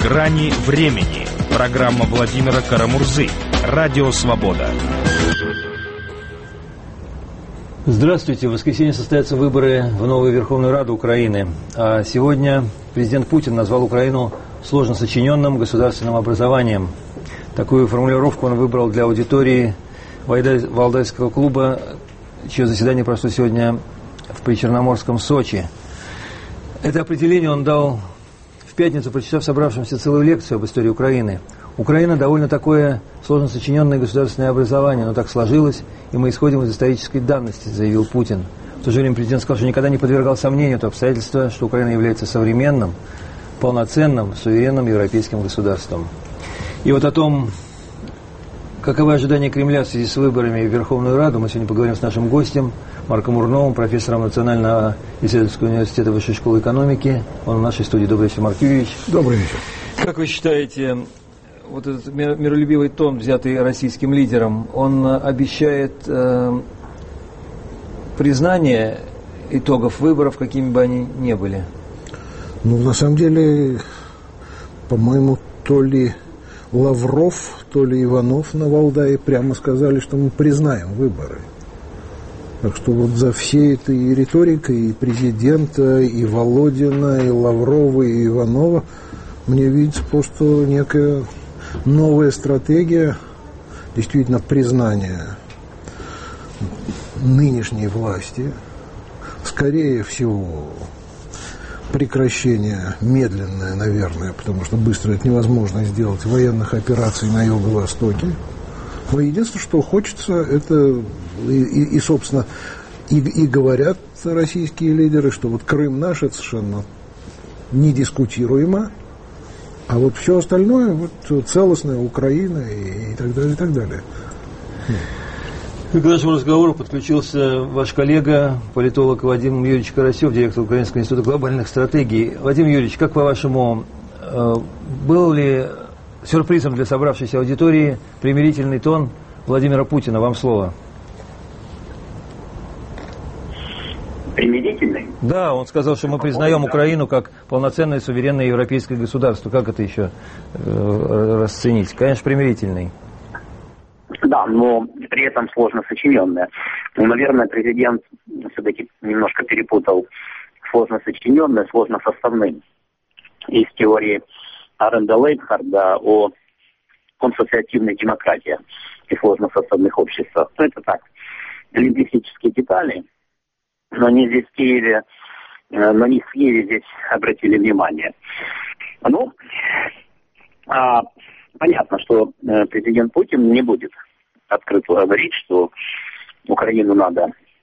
«Грани времени». Программа Владимира Карамурзы. Радио «Свобода». Здравствуйте. В воскресенье состоятся выборы в новую Верховную Раду Украины. А сегодня президент Путин назвал Украину сложно сочиненным государственным образованием. Такую формулировку он выбрал для аудитории Валдайского клуба, чье заседание прошло сегодня в Причерноморском Сочи. Это определение он дал в пятницу, прочитав собравшимся целую лекцию об истории Украины. Украина довольно такое сложно сочиненное государственное образование, но так сложилось, и мы исходим из исторической давности, заявил Путин. В то же время президент сказал, что никогда не подвергал сомнению то обстоятельство, что Украина является современным, полноценным, суверенным европейским государством. И вот о том, каковы ожидания Кремля в связи с выборами в Верховную Раду, мы сегодня поговорим с нашим гостем Марком Урновым, профессором Национального исследовательского университета Высшей школы экономики. Он в нашей студии. Добрый вечер, Марк Юрьевич. Добрый вечер. Как вы считаете, вот этот миролюбивый тон, взятый российским лидером, он обещает признание итогов выборов, какими бы они ни были? Ну, на самом деле, по-моему, то ли Лавров, то ли Иванов на Валдае прямо сказали, что мы признаем выборы. Так что вот за всей этой риторикой и президента, и Володина, и Лаврова, и Иванова мне видится просто некая новая стратегия действительно признания нынешней власти, скорее всего, прекращение медленное, наверное, потому что быстро это невозможно сделать, военных операций на Юго-Востоке. Но единственное, что хочется, это собственно, и говорят российские лидеры, что вот Крым наш, это совершенно недискутируемо, а вот все остальное, вот целостная Украина и так далее, и так далее. К нашему разговору подключился ваш коллега, политолог Вадим Юрьевич Карасев, директор Украинского института глобальных стратегий. Вадим Юрьевич, как по-вашему, был ли сюрпризом для собравшейся аудитории примирительный тон Владимира Путина? Вам слово. Примирительный? Да, он сказал, что мы признаем Украину как полноценное суверенное европейское государство. Как это еще расценить? Конечно, примирительный. Да, но при этом сложно сочиненное. Ну, наверное, президент все-таки немножко перепутал сложно сочиненное, сложно составным. Из теории Аренда Лейбхарда о консоциативной демократии и сложно-составных обществах. Ну, это так, лингвистические детали, но они здесь в Киеве, на них в Киеве здесь обратили внимание. Ну, понятно, что президент Путин не будет открыто говорить, что Украину надо,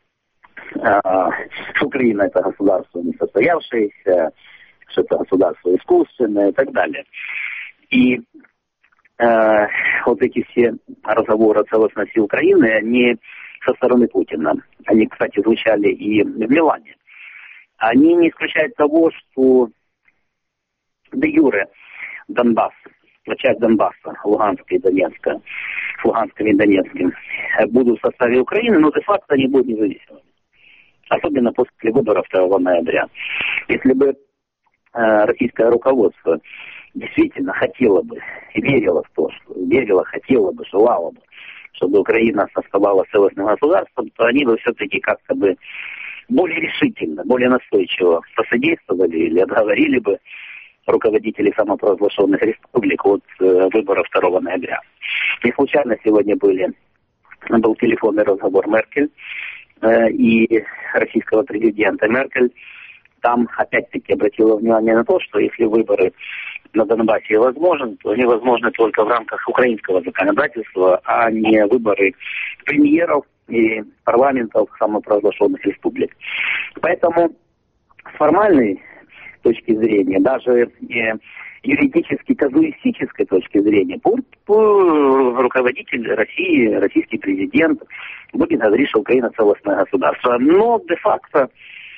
что Украина это государство несостоявшееся, что это государство искусственное и так далее. И вот эти все разговоры о целостности Украины, они со стороны Путина, они, кстати, звучали и в Милане, они не исключают того, что де юре Донбасс, часть Донбасса, Луганска и Донецка, с Луганским и Донецким, будут в составе Украины, но де-факто они будут независимыми. Особенно после выборов 2 ноября. Если бы российское руководство действительно хотело бы, верило в то, что верило, хотело бы, желало бы, чтобы Украина оставалась целостным государством, то они бы все-таки как-то бы более решительно, более настойчиво посодействовали или отговорили бы руководителей самопровозглашенных республик от выборов 2 ноября. Не случайно сегодня был телефонный разговор Меркель и российского президента. Меркель там опять-таки обратила внимание на то, что если выборы на Донбассе возможны, то они возможны только в рамках украинского законодательства, а не выборы премьеров и парламентов самопровозглашенных республик. Поэтому с формальной точки зрения, даже юридически казуистической точки зрения, руководитель России, российский президент будет говорить, что Украина целостное государство. Но де-факто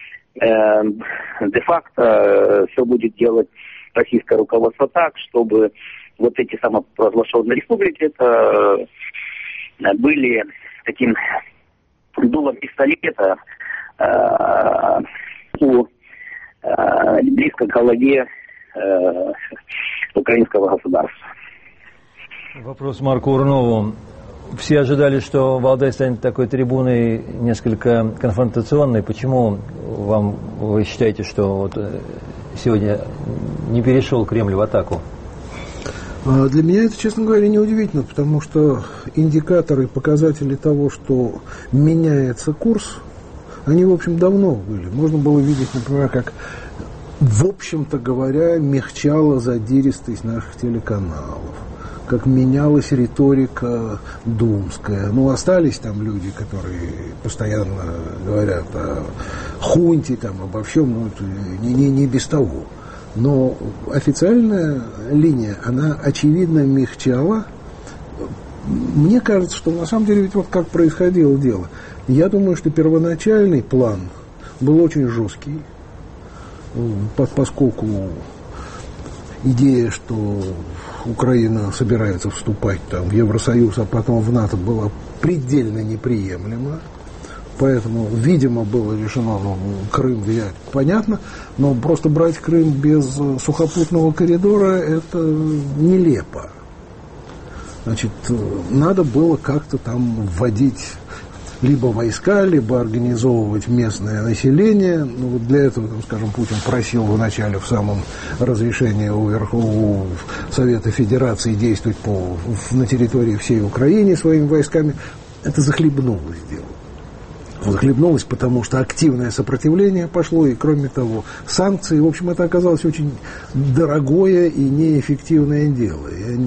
все будет делать российское руководство так, чтобы вот эти самопровозглашенные республики это были таким дулом пистолета близко к голове украинского государства. Вопрос Марку Урнову. Все ожидали, что Валдай станет такой трибуной несколько конфронтационной. Почему вы считаете, что вот сегодня не перешел Кремль в атаку? Для меня это, честно говоря, неудивительно, потому что индикаторы, показатели того, что меняется курс, они, в общем, давно были. Можно было видеть, например, как, в общем-то говоря, мягчала задиристость наших телеканалов, как менялась риторика думская. Ну, остались там люди, которые постоянно говорят о хунте, там, обо всем, ну, не без того. Но официальная линия, она очевидно мягчала. Мне кажется, что на самом деле ведь вот как происходило дело. Я думаю, что первоначальный план был очень жесткий, поскольку идея, что Украина собирается вступать там, в Евросоюз, а потом в НАТО, была предельно неприемлема. Поэтому, видимо, было решено Крым взять, понятно, но просто брать Крым без сухопутного коридора – это нелепо. Значит, надо было как-то там вводить либо войска, либо организовывать местное население. Ну, вот для этого, там, скажем, Путин просил вначале в самом разрешении у Совета Федерации действовать на территории всей Украины своими войсками. Это захлебнулось дело. Захлебнулось, потому что активное сопротивление пошло, и, кроме того, санкции. В общем, это оказалось очень дорогое и неэффективное дело.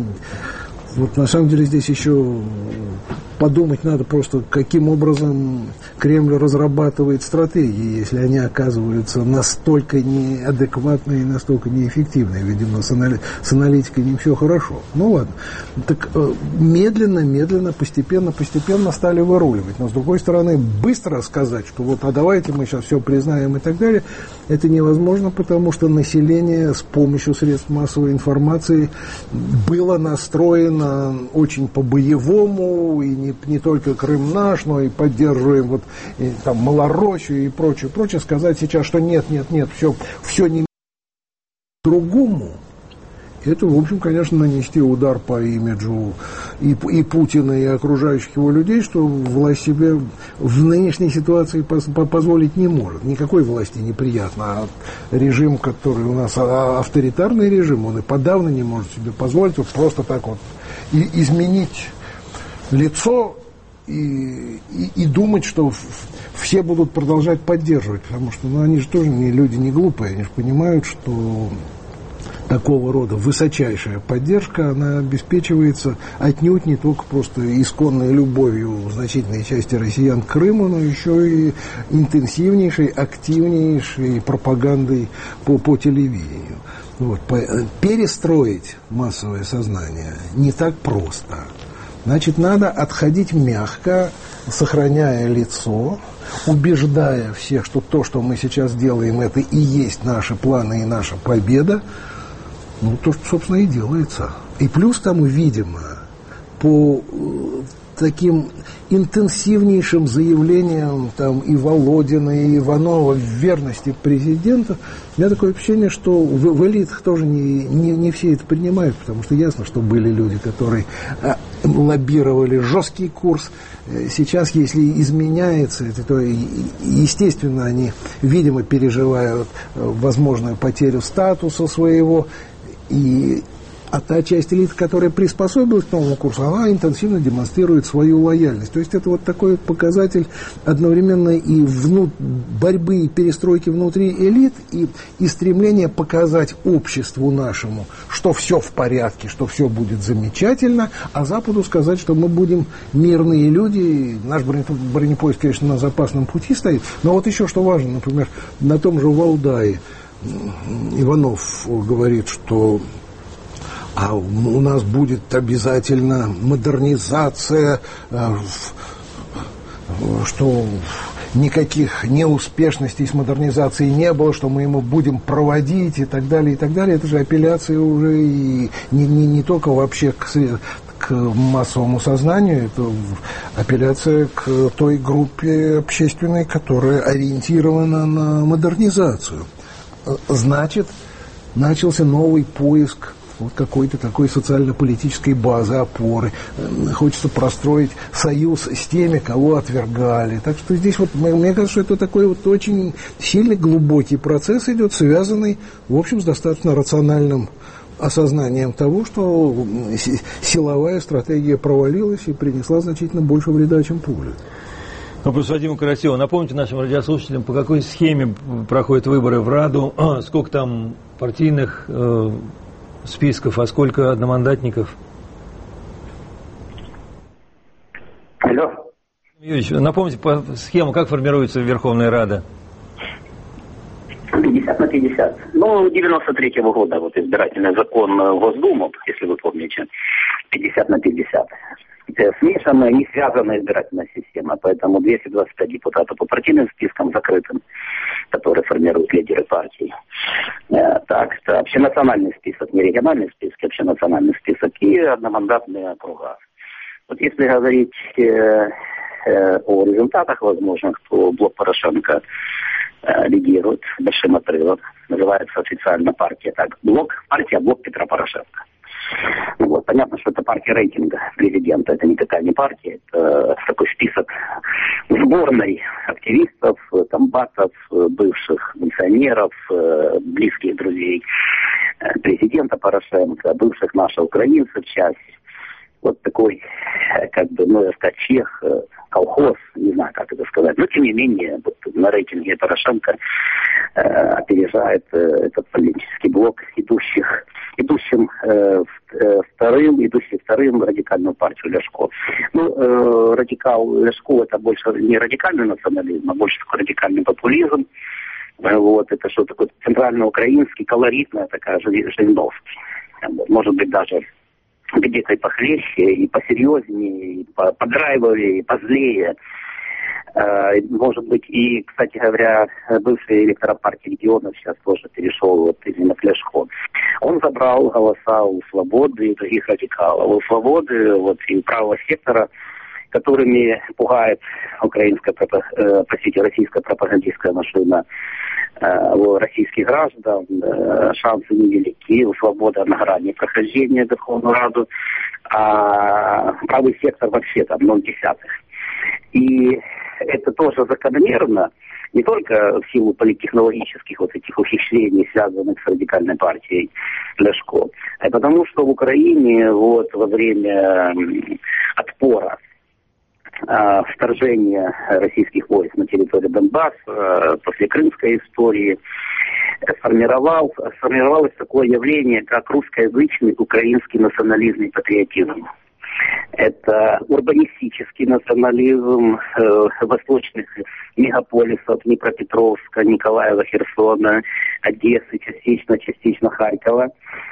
Вот на самом деле здесь еще подумать надо просто, каким образом Кремль разрабатывает стратегии, если они оказываются настолько неадекватные и настолько неэффективные. Видимо, с аналитикой не все хорошо. Ну ладно. Так медленно, постепенно стали выруливать. Но с другой стороны, быстро сказать, что вот, а давайте мы сейчас все признаем и так далее, это невозможно, потому что население с помощью средств массовой информации было настроено очень по-боевому, и не только Крым наш, но и поддерживаем вот, и, там, Малороссию и прочее. Сказать сейчас, что нет, все не другому, это, в общем, конечно, нанести удар по имиджу и Путина, и окружающих его людей, что власть себе в нынешней ситуации позволить не может. Никакой власти неприятно. А режим, который у нас авторитарный режим, он и подавно не может себе позволить вот просто так вот изменить лицо и думать, что все будут продолжать поддерживать, потому что они же тоже люди не глупые, они же понимают, что такого рода высочайшая поддержка, она обеспечивается отнюдь не только просто исконной любовью значительной части россиян к Крыму, но еще и интенсивнейшей, активнейшей пропагандой по телевидению. Вот. Перестроить массовое сознание не так просто. Значит, надо отходить мягко, сохраняя лицо, убеждая всех, что то, что мы сейчас делаем, это и есть наши планы и наша победа. Ну, то, что, собственно, и делается. И плюс тому, видимо, по таким интенсивнейшим заявлениям там, и Володина, и Иванова в верности президента, у меня такое впечатление, что в элитах тоже не все это принимают, потому что ясно, что были люди, которые лоббировали жесткий курс. Сейчас, если изменяется это, то, естественно, они, видимо, переживают возможную потерю статуса своего. А та часть элиты, которая приспособилась к новому курсу, она интенсивно демонстрирует свою лояльность. То есть это вот такой показатель одновременно и борьбы и перестройки внутри элит, и стремление показать обществу нашему, что все в порядке, что все будет замечательно, а Западу сказать, что мы будем мирные люди. Наш бронепоезд, конечно, на запасном пути стоит. Но вот еще что важно, например, на том же Валдае Иванов говорит, что у нас будет обязательно модернизация, что никаких неуспешностей с модернизацией не было, что мы ему будем проводить и так далее, и так далее. Это же апелляция уже и не только вообще к массовому сознанию, это апелляция к той группе общественной, которая ориентирована на модернизацию. Значит, начался новый поиск вот какой-то такой социально-политической базы, опоры. Хочется простроить союз с теми, кого отвергали. Так что здесь вот, мне кажется, что это такой вот очень сильный, глубокий процесс идет, связанный, в общем, с достаточно рациональным осознанием того, что силовая стратегия провалилась и принесла значительно больше вреда, чем пуля. Вопрос Вадима Карасева. Напомните нашим радиослушателям, по какой схеме проходят выборы в Раду, сколько там партийных списков, а сколько одномандатников? Алло. Юрьевич, напомните по схему, как формируется Верховная Рада? 50 на 50. Ну, 93-го года вот избирательный закон в Госдуму, если вы помните, 50 на 50. Это смешанная, не связанная избирательная система, поэтому 225 депутатов по партийным спискам закрытым, которые формируют лидеры партий. Так что общенациональный список, не региональный список, общенациональный список и одномандатные округа. Вот если говорить о результатах возможных, то блок Порошенко лидирует большим отрывом. Называется официально партия так. Блок Петра Порошенко. Вот. Понятно, что это партия рейтинга президента. Это никакая не партия. Это такой список сборной активистов, комбатов, бывших миссионеров, близких друзей президента Порошенко, бывших наших украинцев, часть. Вот такой, как бы, ну, я сказать, чех, колхоз, не знаю, как это сказать. Но, тем не менее, вот на рейтинге Порошенко опережает этот политический блок, идущим вторым радикальную партию Ляшко. Ну, радикал Ляшко — это больше не радикальный национализм, а больше такой радикальный популизм. Вот, это что такое центральноукраинский, колоритная такая Жириновский. Может быть, даже где-то и похлеще, и посерьезнее, и подрайвовее, и позлее. Может быть, и, кстати говоря, бывший электорат партии регионов сейчас тоже перешел вот именно к Ляшко. Он забрал голоса у Свободы и других радикалов. У Свободы вот, и правого сектора, которыми пугает российская пропагандистская машина российских граждан, шансы невелики, у Свободы на грани прохождения в Верховную Раду, а правый сектор вообще там 0,1. И это тоже закономерно, не только в силу политтехнологических вот этих ухищрений, связанных с радикальной партией Ляшко, а потому что в Украине вот во время отпора, вторжения российских войск на территорию Донбасса, после крымской истории, сформировалось такое явление, как русскоязычный украинский национализм и патриотизм. Это урбанистический национализм восточных мегаполисов Днепропетровска, Николаева, Херсона, Одессы, частично Харькова.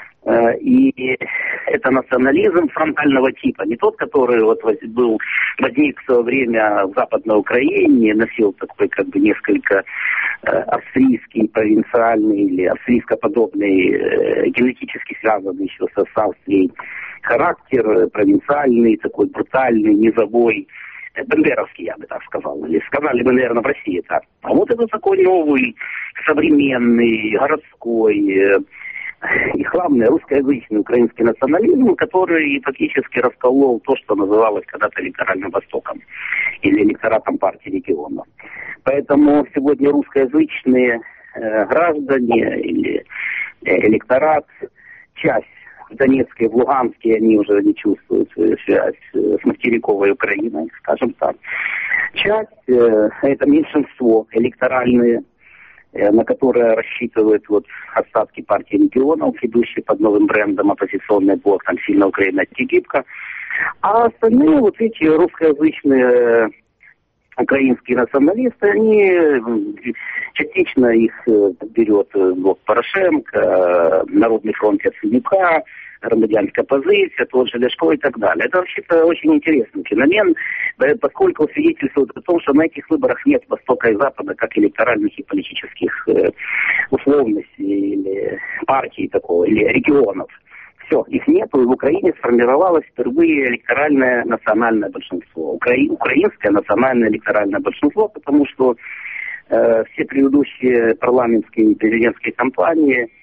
И это национализм фронтального типа, не тот, который вот возник в свое время в Западной Украине, носил такой как бы несколько австрийский, провинциальный или австрийско-подобный, генетически связанный еще с Австрией характер, провинциальный, такой брутальный, низовой, бандеровский, я бы так сказал. Или сказали бы, наверное, в России так. А вот это такой новый, современный, городской, и главное, русскоязычный украинский национализм, который фактически расколол то, что называлось когда-то электоральным Востоком или электоратом партии регионов. Поэтому сегодня русскоязычные граждане или электорат, часть в Донецке, в Луганске, они уже не чувствуют свою связь с материковой Украиной, скажем так. Часть это меньшинство электоральные, на которое рассчитывают вот остатки партии регионов, идущие под новым брендом оппозиционный блок, там сильно Украина гибко. А остальные вот эти русскоязычные украинские националисты, они частично их берет блок Порошенко, Народный фронт Яценюка, громадянская позиция, тот же Ляшко и так далее. Это вообще-то очень интересный феномен, поскольку свидетельствует о том, что на этих выборах нет Востока и Запада, как электоральных и политических условностей, или партий такого, или регионов. Все, их нету, и в Украине сформировалось впервые электоральное национальное большинство. Украинское национальное электоральное большинство, потому что все предыдущие парламентские и президентские кампании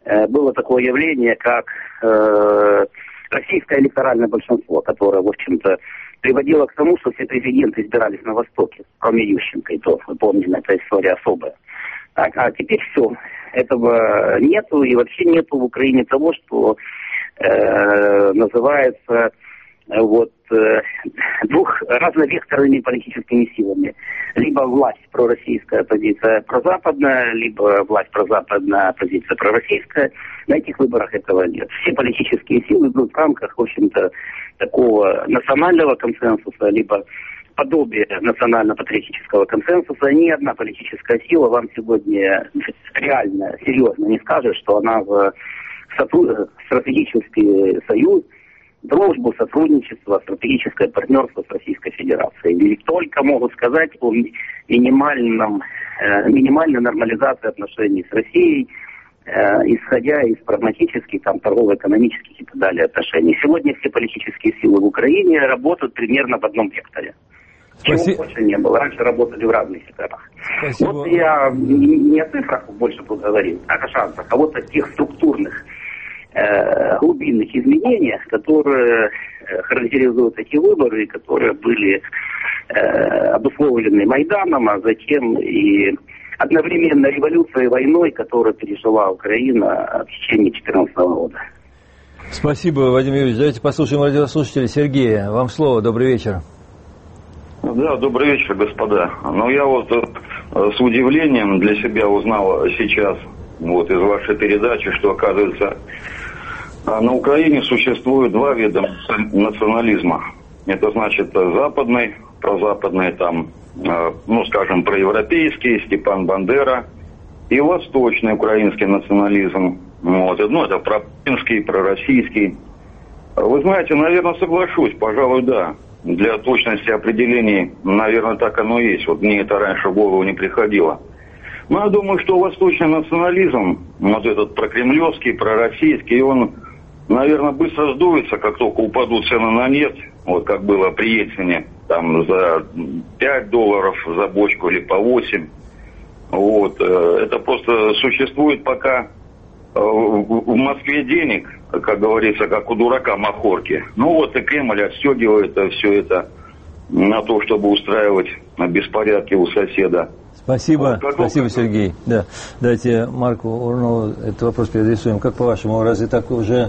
было такое явление, как российское электоральное большинство, которое, в общем-то, приводило к тому, что все президенты избирались на Востоке, кроме Ющенко, и то, мы помним, эта история особая. Так, а теперь все. Этого нету, и вообще нету в Украине того, что называется двух разновекторными политическими силами. Либо власть пророссийская, оппозиция прозападная, либо власть прозападная, оппозиция пророссийская. На этих выборах этого нет. Все политические силы идут в рамках, в общем-то, такого национального консенсуса, либо подобие национально-патриотического консенсуса. Ни одна политическая сила вам сегодня реально, серьезно не скажет, что она в стратегический союз, дружбу, сотрудничество, стратегическое партнерство с Российской Федерацией. И только могут сказать о минимальной нормализации отношений с Россией, исходя из прагматических, торгово-экономических и так далее отношений. Сегодня все политические силы в Украине работают примерно в одном векторе. Чего больше не было. Раньше работали в разных секторах. Спасибо. Вот я не о цифрах больше буду говорить, а о шансах, а вот о тех структурных глубинных изменениях, которые характеризуют эти выборы, которые были обусловлены Майданом, а затем и одновременно революцией и войной, которую пережила Украина в течение 2014 года. Спасибо, Вадим Юрьевич. Давайте послушаем радиослушателя Сергея. Вам слово. Добрый вечер. Да, добрый вечер, господа. Ну, я вот с удивлением для себя узнал сейчас, из вашей передачи, что, оказывается, на Украине существует два вида национализма. Это значит западный, прозападный, проевропейский, Степан Бандера, и восточный украинский национализм. Это пропутинский, пророссийский. Вы знаете, наверное, соглашусь, пожалуй, да. Для точности определений, наверное, так оно и есть. Мне это раньше в голову не приходило. Но я думаю, что восточный национализм, этот прокремлевский, пророссийский, он, наверное, быстро сдуется, как только упадут цены на нефть, как было при Ельцине, за $5 за бочку или по 8. Это просто существует пока в Москве денег, как говорится, как у дурака махорки. И Кремль отстегивает все это на то, чтобы устраивать беспорядки у соседа. Спасибо, спасибо, Сергей. Да. Давайте Марку Урнову этот вопрос переадресуем. Как по-вашему, разве так уже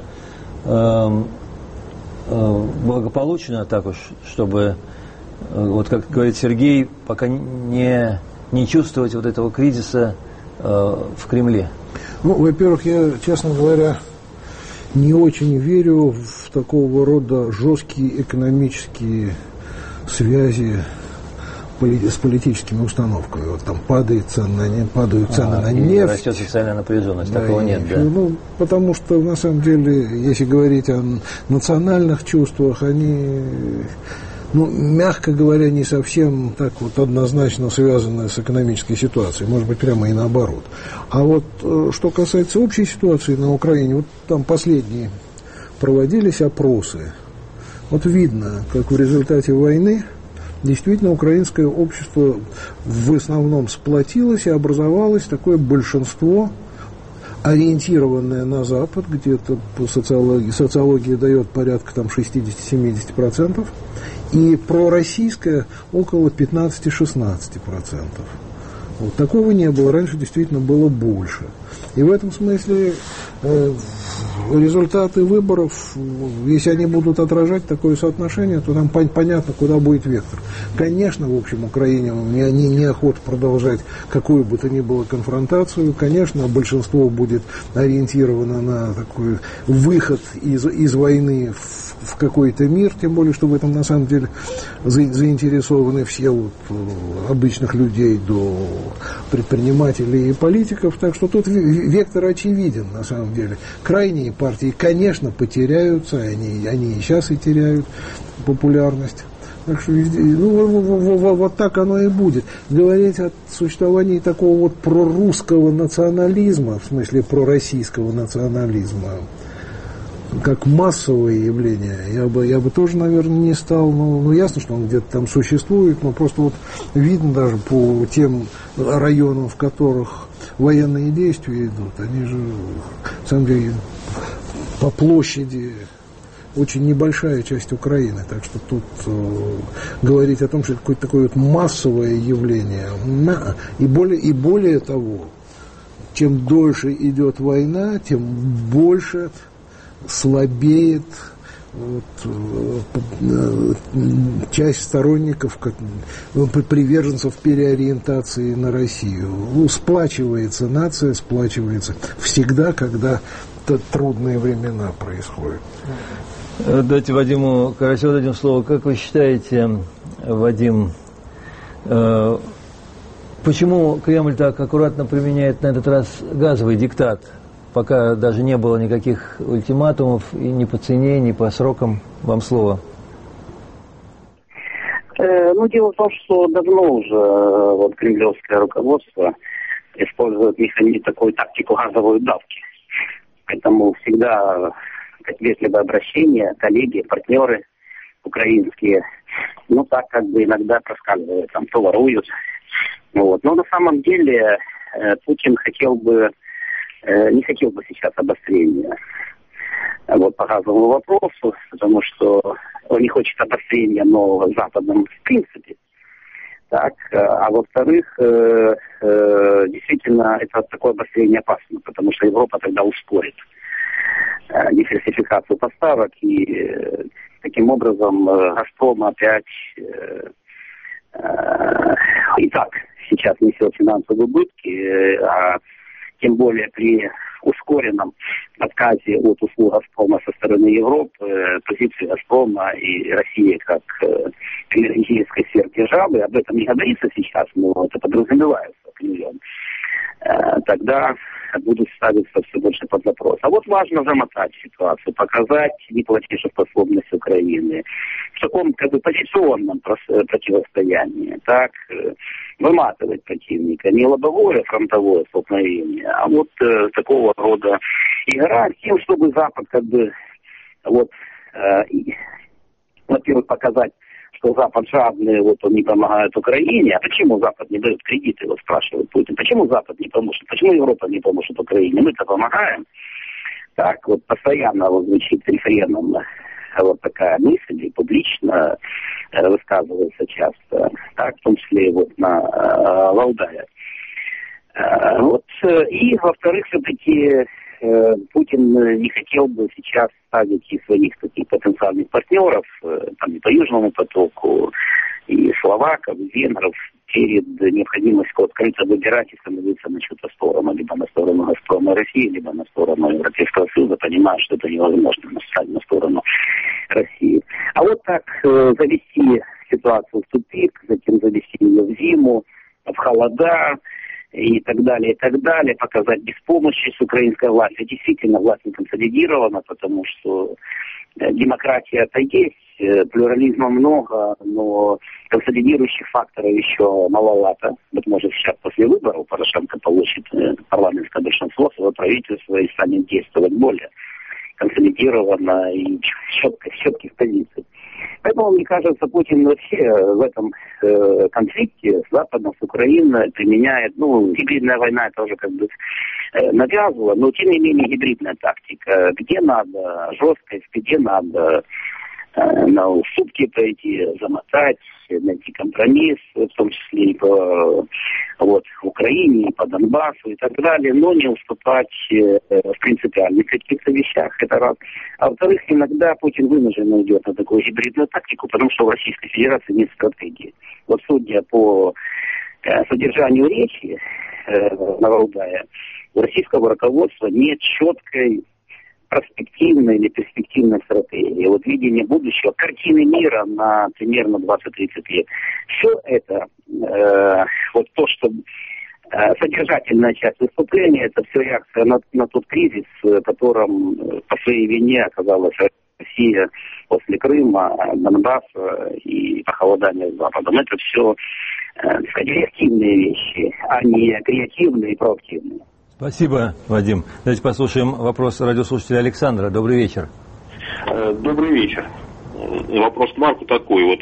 благополучно, так уж, чтобы, как говорит Сергей, пока не чувствовать этого кризиса в Кремле? Во-первых, я, честно говоря, не очень верю в такого рода жесткие экономические связи с политическими установками. Падают цены на нефть. Растет социальная напряженность, такого нет, да? Потому что, на самом деле, если говорить о национальных чувствах, они, мягко говоря, не совсем так однозначно связаны с экономической ситуацией. Может быть, прямо и наоборот. А что касается общей ситуации на Украине, там последние проводились опросы. Видно, как в результате войны действительно украинское общество в основном сплотилось и образовалось такое большинство, ориентированное на Запад, где-то по социология дает порядка 60-70%, и пророссийское около 15-16%. Такого не было, раньше действительно было больше. И в этом смысле результаты выборов, если они будут отражать такое соотношение, то там понятно, куда будет вектор. Конечно, в общем, Украине неохота продолжать какую бы то ни было конфронтацию. Конечно, большинство будет ориентировано на такой выход из войны в какой-то мир, тем более, что в этом на самом деле заинтересованы все обычных людей до предпринимателей и политиков. Так что тут вектор очевиден, на самом деле. Крайние партии, конечно, потеряются, они и сейчас и теряют популярность. Так что так оно и будет. Говорить о существовании такого прорусского национализма, в смысле пророссийского национализма, как массовое явление, я бы тоже, наверное, не стал. Ясно, что он где-то там существует, но просто видно даже по тем районам, в которых военные действия идут, они же на самом деле, по площади очень небольшая часть Украины, так что тут говорить о том, что это какое-то такое вот массовое явление, и более того, чем дольше идет война, тем больше слабеет часть сторонников, приверженцев переориентации на Россию. Сплачивается нация, сплачивается всегда, когда трудные времена происходят. Дайте Вадиму Карасеву дадим слово. Как вы считаете, Вадим, почему Кремль так аккуратно применяет на этот раз газовый диктат, пока даже не было никаких ультиматумов и ни по цене, ни по срокам? Вам слово. Дело в том, что давно уже кремлевское руководство использует такую тактику газовой давки. Поэтому всегда вежливое обращение, коллеги, партнеры украинские, так как бы иногда проскальзывают, то воруют. Но на самом деле Путин не хотел бы сейчас обострения по газовому вопросу, потому что он не хочет обострения нового Западом в принципе. Так, а во-вторых, действительно, это такое обострение опасно, потому что Европа тогда ускорит диверсификацию поставок, и таким образом «Газпром» опять и так сейчас несет финансовые убытки, а тем более при ускоренном отказе от услуг «Газпрома» со стороны Европы, позиции «Газпрома» и России как энергетической сверхдержавы, об этом не говорится сейчас, но это подразумевается Кремлем, тогда будут ставиться все больше под вопрос. А важно замотать ситуацию, показать неплатежеспособность Украины в таком позиционном противостоянии, так, выматывать противника. Не лобовое фронтовое столкновение, а такого рода игра с тем, чтобы Запад во-первых, показать, что Запад жадный, он не помогает Украине. А почему Запад не дает кредиты, спрашивает Путин. Почему Запад не поможет? Почему Европа не поможет Украине? Мы-то помогаем. Так, постоянно звучит рефреном такая мысль, и публично высказывается часто, так, в том числе и на Валдае. И, во-вторых, все-таки Путин не хотел бы сейчас ставить и своих таких потенциальных партнеров, и по Южному потоку, и словаков, и венгров, перед необходимостью открыто выбирать и становиться на чью-то сторону, либо на сторону «Газпрома» России, либо на сторону Европейского Союза, понимая, что это невозможно стать на сторону России. А так завести ситуацию в тупик, затем завести ее в зиму, в холода, и так далее, показать беспомощность украинской власти. Действительно, власть не консолидирована, потому что демократия-то есть, плюрализма много, но консолидирующих факторов еще маловато. Может, сейчас после выборов Порошенко получит парламентское большинство, свое правительство и станет действовать более консолидированно и четких позиций. Поэтому, мне кажется, Путин вообще в этом конфликте с Западом, с Украиной применяет, гибридная война это уже навязывала, но тем не менее гибридная тактика. Где надо жесткость, где надо на уступки пойти, замотать, найти компромисс, в том числе и по Украине, и по Донбассу и так далее, но не уступать в принципиальных каких-то вещах. Это раз. А во-вторых, иногда Путин вынужденно идет на такую гибридную тактику, потому что в Российской Федерации нет стратегии. Судя по содержанию речи на Валдае, у российского руководства нет четкой перспективной или перспективной стратегии, видение будущего, картины мира на примерно 20-30 лет. Все это, то, что содержательная часть выступления, это все реакция на тот кризис, в котором по своей вине оказалась Россия после Крыма, Донбасса и похолодания с Западом. Это все реактивные вещи, а не креативные и проактивные. Спасибо, Вадим. Давайте послушаем вопрос радиослушателя Александра. Добрый вечер. Добрый вечер. Вопрос к Марку такой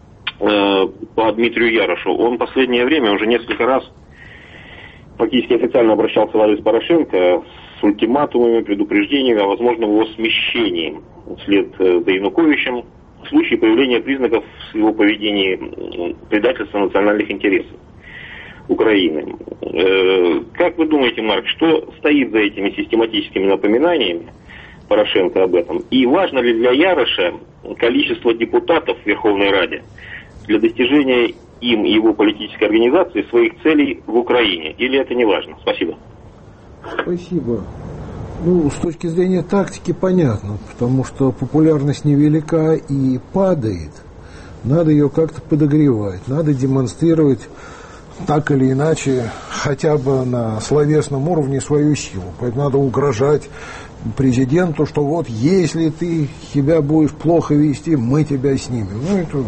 по Дмитрию Ярошу. Он в последнее время уже несколько раз практически официально обращался в адрес Порошенко с ультиматумами, предупреждениями о возможном его смещении вслед за Януковичем в случае появления признаков в его поведении предательства национальных интересов Украины. Как вы думаете, Марк, что стоит за этими систематическими напоминаниями Порошенко об этом? И важно ли для Яроша количество депутатов в Верховной Раде для достижения им и его политической организации своих целей в Украине? Или это не важно? Спасибо. Спасибо. Ну, с точки зрения тактики понятно, потому что популярность невелика и падает. Надо ее как-то подогревать, надо демонстрировать так или иначе, хотя бы на словесном уровне свою силу. Поэтому надо угрожать президенту, что вот если ты себя будешь плохо вести, мы тебя снимем. Ну, это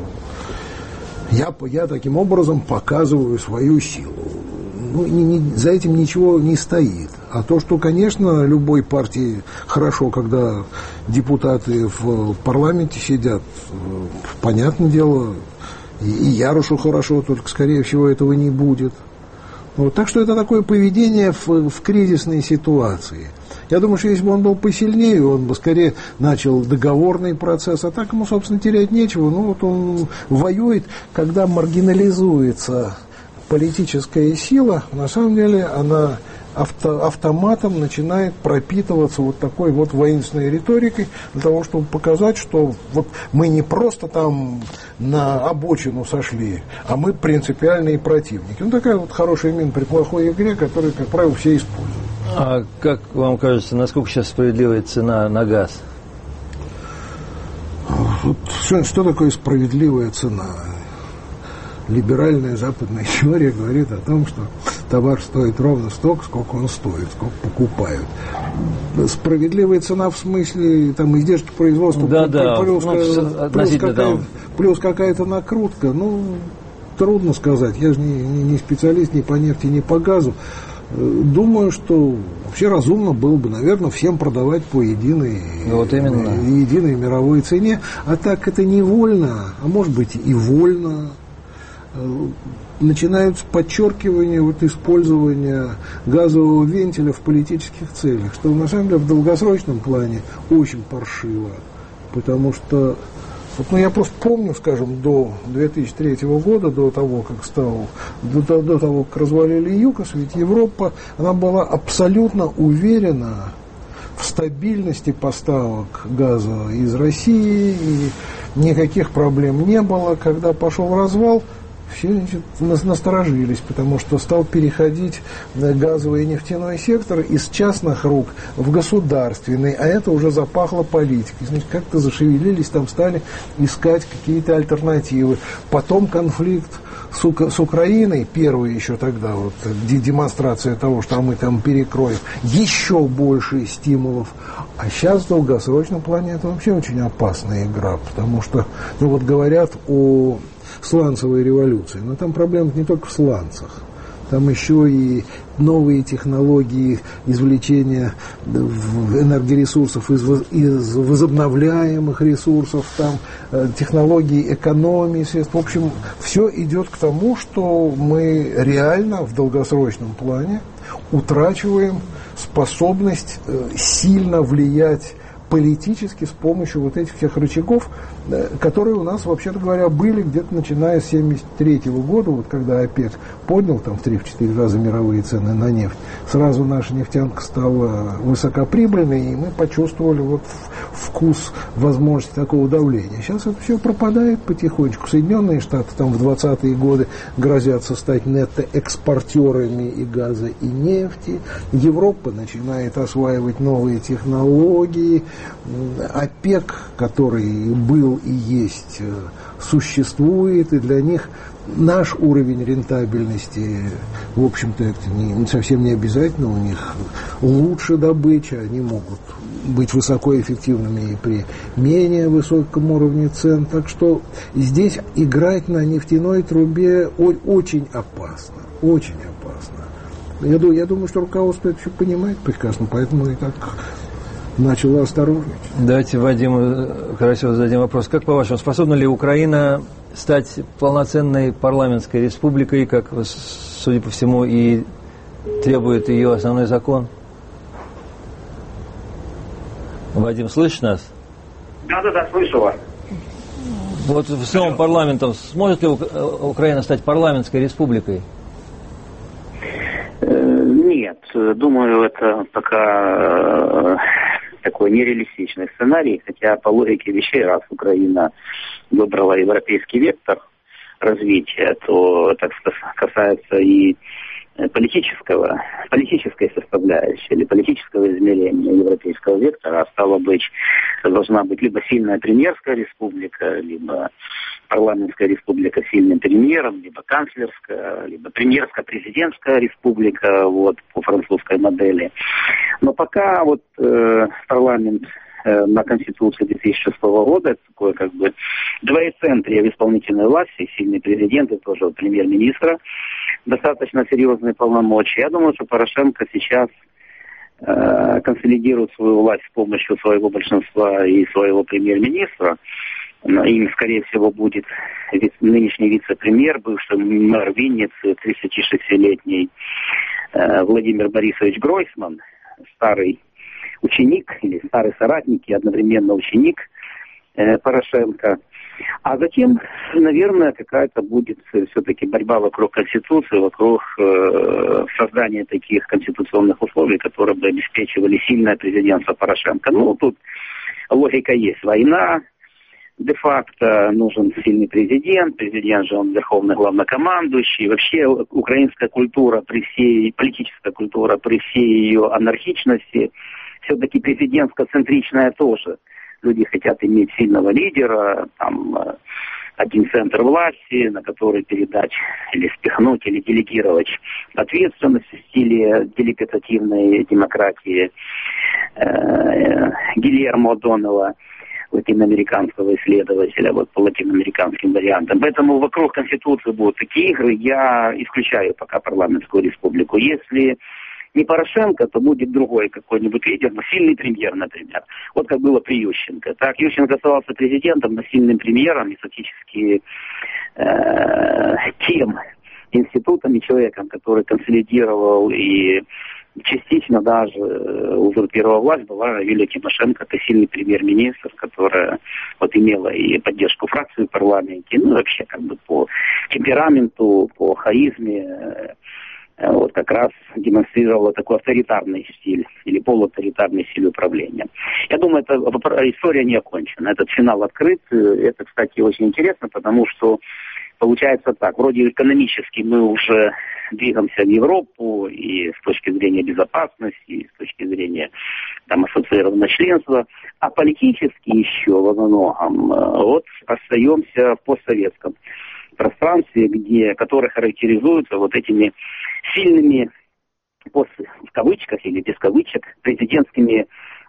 я таким образом показываю свою силу. Ну, за этим ничего не стоит. А то, что, конечно, любой партии хорошо, когда депутаты в парламенте сидят, понятное дело, и Ярошу хорошо, только, скорее всего, этого не будет. Вот, так что это такое поведение в кризисной ситуации. Я думаю, что если бы он был посильнее, он бы скорее начал договорный процесс, а так ему, собственно, терять нечего. Ну, вот он воюет, когда маргинализуется политическая сила, на самом деле она автоматом начинает пропитываться вот такой вот воинственной риторикой для того, чтобы показать, что вот мы не просто там на обочину сошли, а мы принципиальные противники. Ну, такая вот хорошая мина при плохой игре, которую, как правило, все используют. А как вам кажется, насколько сейчас справедливая цена на газ? Вот, что такое справедливая цена? Либеральная западная теория говорит о том, что товар стоит ровно столько, сколько он стоит, сколько покупают. Справедливая цена в смысле там издержки производства плюс какая-то накрутка. Ну, трудно сказать. Я же не специалист ни по нефти, ни по газу. Думаю, что вообще разумно было бы, наверное, всем продавать по единой мировой цене. А так это невольно, а может быть и вольно. Начинаются подчеркивания вот использования газового вентиля в политических целях, что на самом деле в долгосрочном плане очень паршиво, потому что я просто помню, скажем, до 2003 года, до того, как развалили ЮКОС, ведь Европа, она была абсолютно уверена в стабильности поставок газа из России, и никаких проблем не было. Когда пошел развал, все насторожились, потому что стал переходить газовый и нефтяной сектор из частных рук в государственный, а это уже запахло политикой. Значит, как-то зашевелились, там стали искать какие-то альтернативы. Потом конфликт с Украиной, первый еще тогда, вот, демонстрация того, что мы там перекроем, еще больше стимулов. А сейчас в долгосрочном плане это вообще очень опасная игра, потому что, говорят о сланцевой революции. Но там проблема не только в сланцах. Там еще и новые технологии извлечения энергоресурсов из возобновляемых ресурсов, там технологии экономии средств. В общем, все идет к тому, что мы реально в долгосрочном плане утрачиваем способность сильно влиять политически с помощью вот этих всех рычагов, которые у нас, вообще-то говоря, были где-то начиная с 1973 года, вот когда ОПЕК поднял там в 3-4 раза мировые цены на нефть, сразу наша нефтянка стала высокоприбыльной, и мы почувствовали вот вкус возможности такого давления. Сейчас это все пропадает потихонечку. Соединенные Штаты там в 20-е годы грозятся стать нетто-экспортерами и газа, и нефти. Европа начинает осваивать новые технологии. ОПЕК, который был и есть, существует, и для них наш уровень рентабельности, в общем-то, это совсем не обязательно, у них лучше добыча, они могут быть высокоэффективными и при менее высоком уровне цен, так что здесь играть на нефтяной трубе очень опасно, очень опасно. Я думаю, что руководство это все понимает прекрасно, поэтому и так начало осторожничать. Давайте Вадиму Карасеву зададим вопрос. Как, по-вашему, способна ли Украина стать полноценной парламентской республикой, как, судя по всему, и требует ее основной закон? Вадим, слышишь нас? Да, слышу вас. Вот с новым парламентом сможет ли Украина стать парламентской республикой? Нет, думаю, это пока такой нереалистичный сценарий, хотя по логике вещей, раз Украина выбрала европейский вектор развития, то это касается и политической составляющей или политического измерения европейского вектора, а стало быть, должна быть либо сильная премьерская республика, либо парламентская республика с сильным премьером, либо канцлерская, либо премьерско-президентская республика, вот, по французской модели. Но пока вот парламент на Конституции 2006 года, это такое как бы двоецентрие в исполнительной власти, сильный президент и тоже премьер-министра, достаточно серьезные полномочия. Я думаю, что Порошенко сейчас консолидирует свою власть с помощью своего большинства и своего премьер-министра. Им, скорее всего, будет нынешний вице-премьер, бывший мэр Винницы, 36-летний Владимир Борисович Гройсман, старый ученик или старый соратник и одновременно ученик Порошенко. А затем, наверное, какая-то будет все-таки борьба вокруг Конституции, вокруг создания таких конституционных условий, которые бы обеспечивали сильное президентство Порошенко. Ну, тут логика есть. Война, де-факто нужен сильный президент. Президент же он верховный главнокомандующий. Вообще украинская культура, политическая культура при всей ее анархичности, все-таки президентско-центричная тоже. Люди хотят иметь сильного лидера, там один центр власти, на который передать или спихнуть, или делегировать ответственность в стиле делегативной демократии Гильермо О'Доннелла, латиноамериканского исследователя, вот по латиноамериканским вариантам. Поэтому вокруг Конституции будут такие игры. Я исключаю пока парламентскую республику. Если не Порошенко, то будет другой какой-нибудь лидер, но сильный премьер, например. Вот как было при Ющенко. Так, Ющенко оставался президентом, но сильным премьером и фактически тем институтом и человеком, который консолидировал и частично даже узурпировала власть, была Юлия Тимошенко, это сильный премьер-министр, которая вот имела и поддержку фракции в парламенте, ну вообще как бы по темпераменту, по харизме, вот как раз демонстрировала такой авторитарный стиль или полуавторитарный стиль управления. Я думаю, эта история не окончена. Этот финал открыт. Это, кстати, очень интересно, потому что получается так. Вроде экономически мы уже двигаемся в Европу и с точки зрения безопасности, и с точки зрения там, ассоциированного членства, а политически еще во многом вот остаемся в постсоветском пространстве, которое характеризуется вот этими сильными, в кавычках или без кавычек, президентскими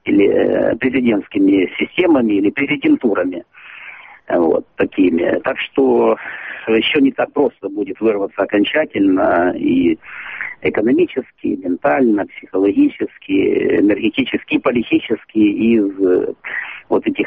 системами или президентурами. Вот такими. Так что еще не так просто будет вырваться окончательно и экономически, и ментально, психологически, энергетически, политически из вот этих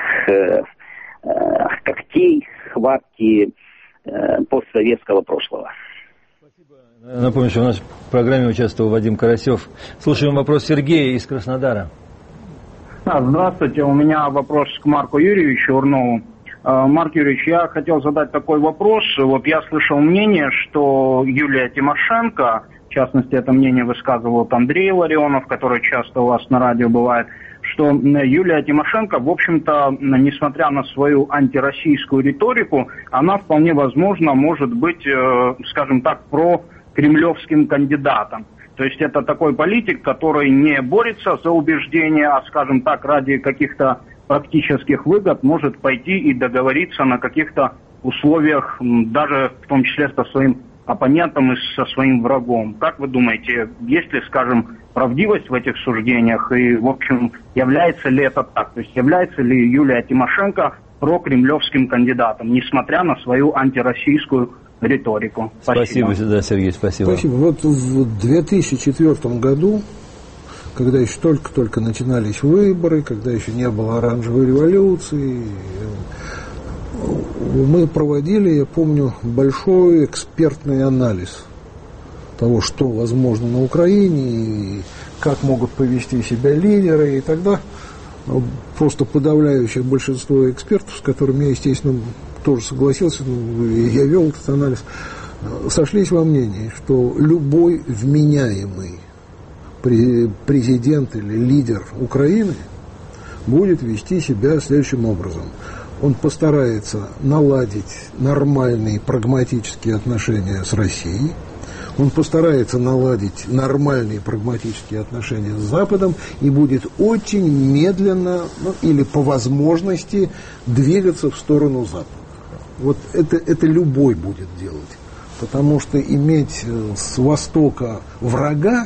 когтей, хватки постсоветского прошлого. Спасибо. Напомню, что у нас в программе участвовал Вадим Карасев. Слушаем вопрос Сергея из Краснодара. Здравствуйте, у меня вопрос к Марку Юрьевичу Урнову. Марк Юрьевич, я хотел задать такой вопрос. Вот я слышал мнение, что Юлия Тимошенко, в частности, это мнение высказывал Андрей Ларионов, который часто у вас на радио бывает, что Юлия Тимошенко, в общем-то, несмотря на свою антироссийскую риторику, она вполне возможно может быть, скажем так, прокремлевским кандидатом. То есть это такой политик, который не борется за убеждения, а, скажем так, ради каких-то практических выгод может пойти и договориться на каких-то условиях, даже в том числе со своим оппонентом и со своим врагом. Как вы думаете, есть ли, скажем, правдивость в этих суждениях и, в общем, является ли это так? То есть является ли Юлия Тимошенко прокремлевским кандидатом, несмотря на свою антироссийскую риторику? Спасибо, да, Сергей, спасибо. Спасибо. Вот в 2004 году, когда еще только начинались выборы, когда еще не было оранжевой революции, мы проводили, я помню, большой экспертный анализ того, что возможно на Украине, и как могут повести себя лидеры. И тогда просто подавляющее большинство экспертов, с которыми я, естественно, тоже согласился, я вел этот анализ, сошлись во мнении, что любой вменяемый президент или лидер Украины будет вести себя следующим образом. Он постарается наладить нормальные прагматические отношения с Россией, он постарается наладить нормальные прагматические отношения с Западом и будет очень медленно, или по возможности, двигаться в сторону Запада. Вот это любой будет делать. Потому что иметь с Востока врага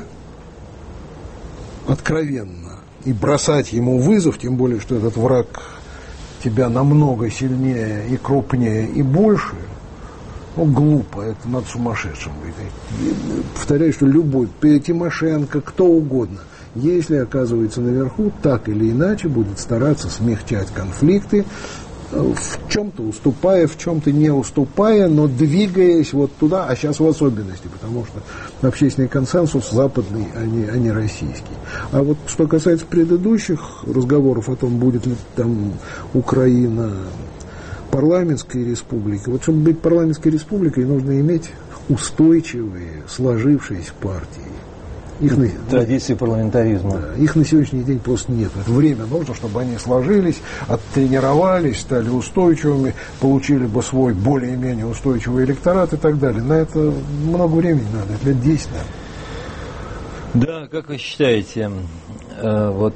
откровенно и бросать ему вызов, тем более, что этот враг тебя намного сильнее и крупнее и больше, глупо, это надо сумасшедшим быть. Повторяю, что любой, Тимошенко, кто угодно, если оказывается наверху, так или иначе будет стараться смягчать конфликты, в чем-то уступая, в чем-то не уступая, но двигаясь вот туда, а сейчас в особенности, потому что общественный консенсус западный, а не российский. А вот что касается предыдущих разговоров о том, будет ли там Украина парламентской республикой, вот чтобы быть парламентской республикой, нужно иметь устойчивые, сложившиеся партии. Традиции парламентаризма. Да, их на сегодняшний день просто нет. Это время нужно, чтобы они сложились, оттренировались, стали устойчивыми, получили бы свой более-менее устойчивый электорат и так далее. На это много времени надо, это лет 10 надо. Да, как вы считаете, вот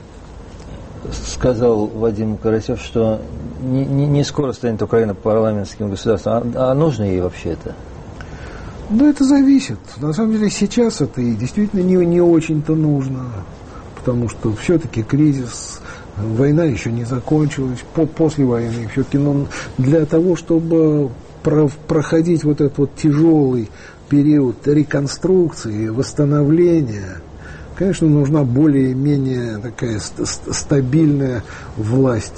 сказал Вадим Карасев, что не скоро станет Украина парламентским государством, а нужно ей вообще это? Да, это зависит. На самом деле сейчас это и действительно не очень-то нужно, потому что все-таки кризис, война еще не закончилась, после войны все-таки, для того, чтобы проходить вот этот вот тяжелый период реконструкции, восстановления, конечно, нужна более-менее такая стабильная власть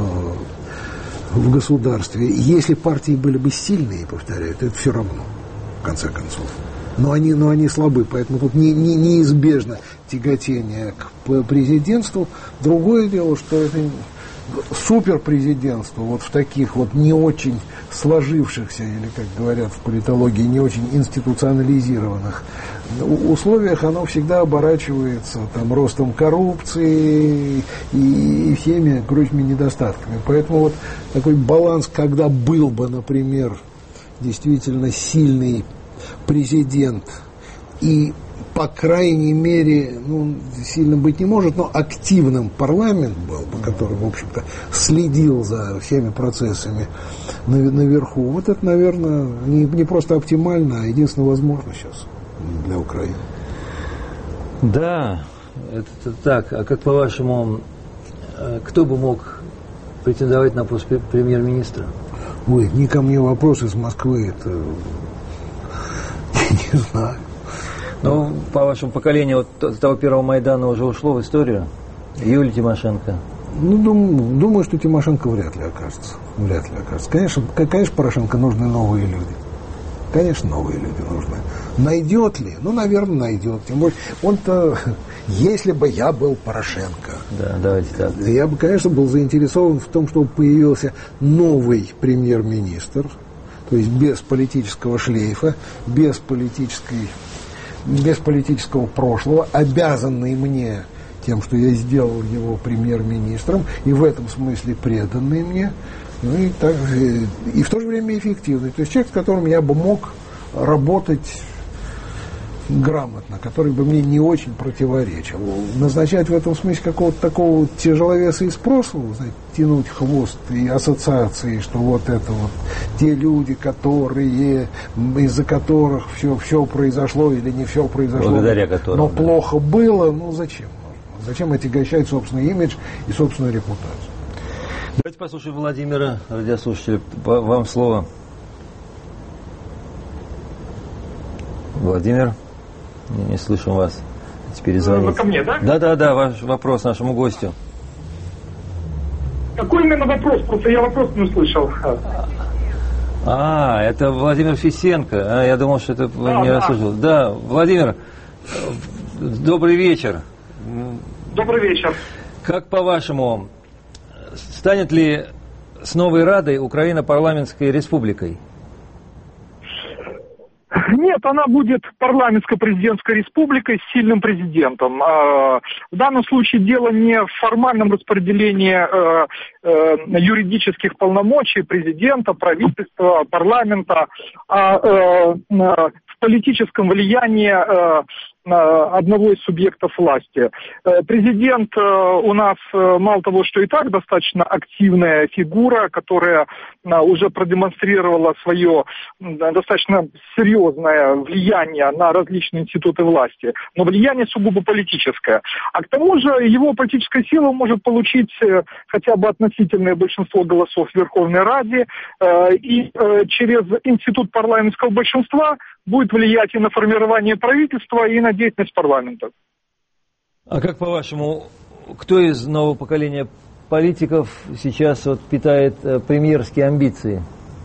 в государстве. Если партии были бы сильные, повторяю, то это все равно. В конце концов. Но они слабы, поэтому тут неизбежно тяготение к президентству. Другое дело, что это суперпрезидентство вот в таких вот не очень сложившихся, или, как говорят в политологии, не очень институционализированных условиях, оно всегда оборачивается там ростом коррупции и всеми прочими недостатками. Поэтому вот такой баланс, когда был бы, например, действительно сильный президент и, по крайней мере, сильно быть не может, но активным парламент был, по которому, в общем-то, следил за всеми процессами наверху. Вот это, наверное, не просто оптимально, а единственно возможно сейчас для Украины. Да, это так. А как по-вашему, кто бы мог претендовать на пост премьер-министра? Ой, не ко мне вопрос из Москвы, это я не знаю. Ну, по вашему поколению, вот того первого Майдана уже ушло в историю? Юлия Тимошенко? Думаю, что Тимошенко вряд ли окажется. Конечно, Порошенко нужны новые люди. Конечно, новые люди нужны. Найдет ли? Наверное, найдет. Тем более, он-то, если бы я был Порошенко, да, давайте так. Я бы, конечно, был заинтересован в том, чтобы появился новый премьер-министр, то есть без политического шлейфа, без политического прошлого, обязанный мне тем, что я сделал его премьер-министром, и в этом смысле преданный мне, и в то же время эффективный. То есть человек, с которым я бы мог работать грамотно, который бы мне не очень противоречил. Назначать в этом смысле какого-то такого тяжеловеса и спроса, знаете, тянуть хвост и ассоциации, что вот это вот те люди, из-за которых все произошло или не все произошло, благодаря которым, но плохо было, зачем? Зачем отягощать собственный имидж и собственную репутацию? Давайте послушаем Владимира, радиослушателя. Вам слово. Владимир, не слышим вас. Теперь звоните. Ко мне, да? Да, ваш вопрос нашему гостю. Какой именно вопрос? Просто я вопрос не услышал. Это Владимир Фисенко. Я думал, что это вы не расслышали. Да, Владимир, добрый вечер. Добрый вечер. Как по-вашему, станет ли с новой Радой Украина парламентской республикой? Нет, она будет парламентско-президентской республикой с сильным президентом. В данном случае дело не в формальном распределении юридических полномочий президента, правительства, парламента, а в политическом влиянии одного из субъектов власти. Президент у нас мало того, что и так достаточно активная фигура, которая уже продемонстрировала свое достаточно серьезное влияние на различные институты власти, но влияние сугубо политическое. А к тому же его политическая сила может получить хотя бы относительное большинство голосов в Верховной Раде и через институт парламентского большинства будет влиять и на формирование правительства, и на деятельность парламента. А как по-вашему, кто из нового поколения политиков сейчас вот питает премьерские амбиции?